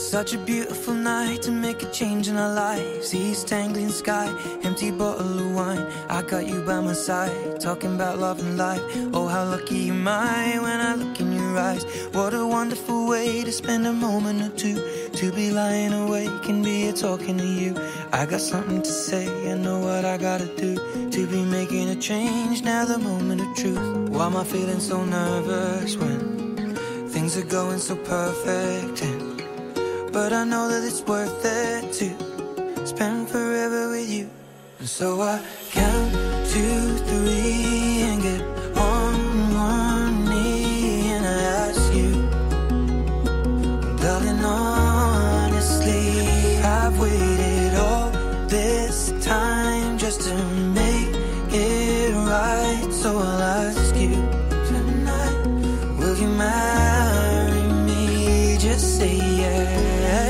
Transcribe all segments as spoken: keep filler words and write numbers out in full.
Such a beautiful night to make a change in our lives. East Anglian sky, empty bottle of wine. I got you by my side, talking about love and life. Oh, how lucky am I when I look in your eyes. What a wonderful way to spend a moment or two. To be lying awake and be here talking to you. I got something to say, I know what I gotta do. To be making a change, now the moment of truth. Why am I feeling so nervous when things are going so perfect? And but I know that it's worth it to spend forever with you. And so I count to three and get on one knee and I ask you, darling, honestly, I've waited all this time just to make it right. So I'll ask you tonight, will you marry me? Just say yes.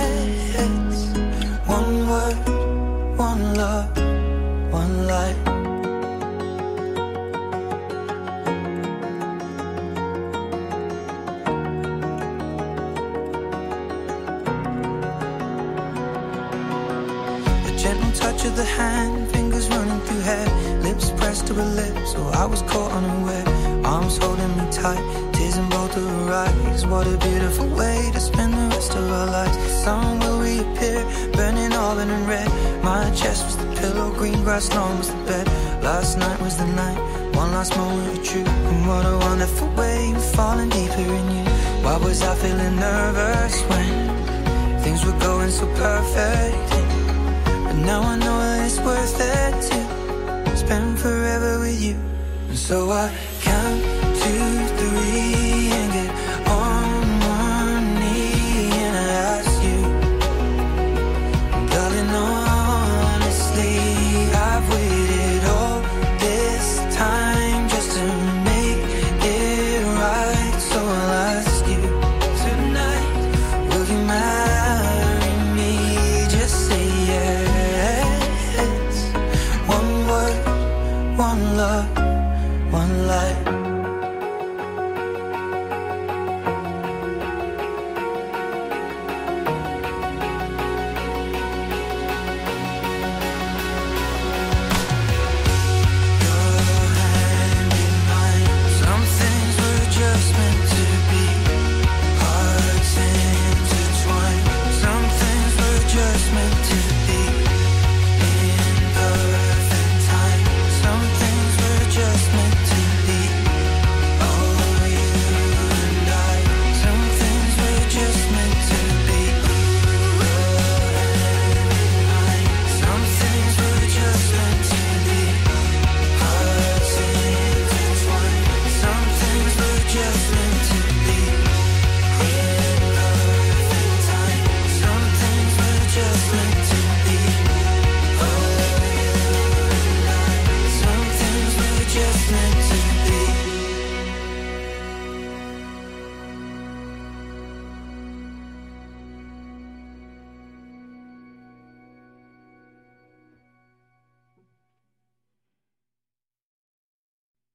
One word, one love, one life. A gentle touch of the hand, fingers running through hair, lips pressed to her lips, so I was caught unaware. Arms holding me tight, tears in both of her eyes. What a beautiful way to spend the rest of our lives. The sun will reappear, burning auburn and red. My chest was the pillow, green grass lawn was the bed. Last night was the night, one last moment of truth. And what a wonderful way of falling deeper in you. Why was I feeling nervous when things were going so perfect? But now I know that it's worth it to spend forever with you. And so I count